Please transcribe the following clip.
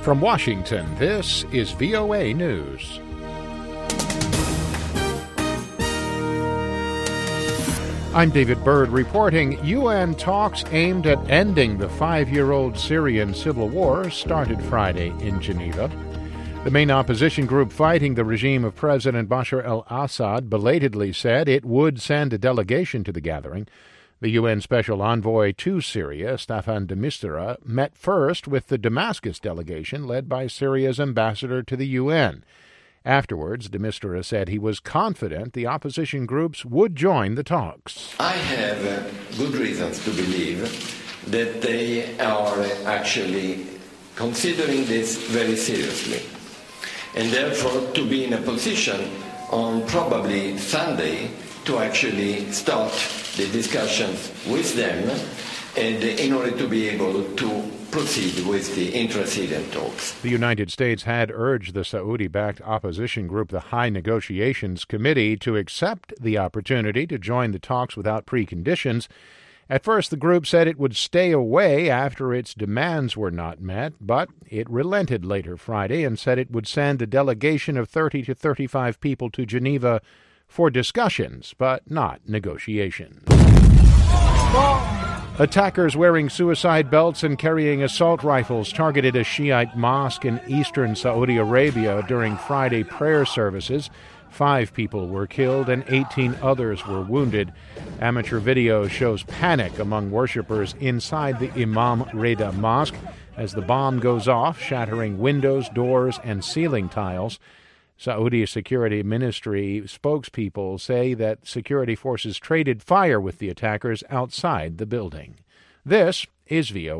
From Washington, this is VOA News. I'm David Byrd reporting UN talks aimed at ending the 5-year-old Syrian civil war started Friday in Geneva. The main opposition group fighting the regime of President Bashar al-Assad belatedly said it would send a delegation to the gathering. The UN Special Envoy to Syria, Staffan de Mistura, met first with the Damascus delegation led by Syria's ambassador to the UN. Afterwards, de Mistura said he was confident the opposition groups would join the talks. I have good reasons to believe that they are actually considering this very seriously, and therefore to be in a position on probably Sunday to actually start the discussions with them and in order to be able to proceed with the intra-Syrian talks. The United States had urged the Saudi-backed opposition group, the High Negotiations Committee, to accept the opportunity to join the talks without preconditions. At first, the group said it would stay away after its demands were not met, but it relented later Friday and said it would send a delegation of 30 to 35 people to Geneva for discussions, but not negotiations. Attackers wearing suicide belts and carrying assault rifles targeted a Shiite mosque in eastern Saudi Arabia during Friday prayer services. 5 people were killed and 18 others were wounded. Amateur video shows panic among worshippers inside the Imam Reda Mosque as the bomb goes off, shattering windows, doors, and ceiling tiles. Saudi Security Ministry spokespeople say that security forces traded fire with the attackers outside the building. This is VOA.